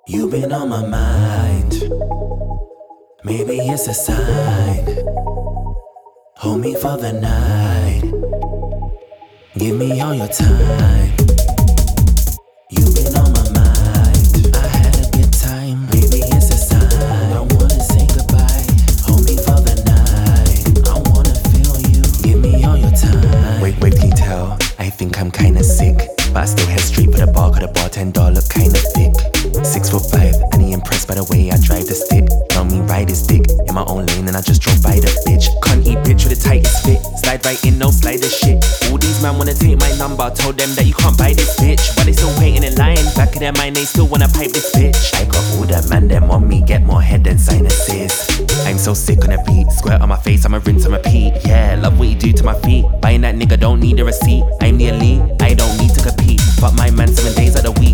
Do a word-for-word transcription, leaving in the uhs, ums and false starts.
You've been on my mind. Maybe it's a sign. Hold me for the night. Give me all your time. You've been on my mind. I had a good time. Maybe it's a sign. I wanna say goodbye. Hold me for the night. I wanna feel you. Give me all your time. Wait, wait, can you tell? I think I'm kinda sick, but I still head straight for the bar, cause the bartender look kinda thick. Six foot five, and he impressed by the way I drive the stick. Tell me ride his dick in my own lane, and I just drove by the bitch. Can't eat bitch with the tightest fit. Slide right in, no slider shit. All these man wanna take my number, told them that you can't buy this bitch. But they still waiting in line, back of their mind they still wanna pipe this bitch. I got all the man them on me, get more head than sinuses. I'm so sick on the beat, squirt on my face, I'ma rinse and repeat. Yeah, love what you do to my feet. Buying that nigga don't need a receipt. I'm the elite, I don't need to compete. But my man seven days of the week.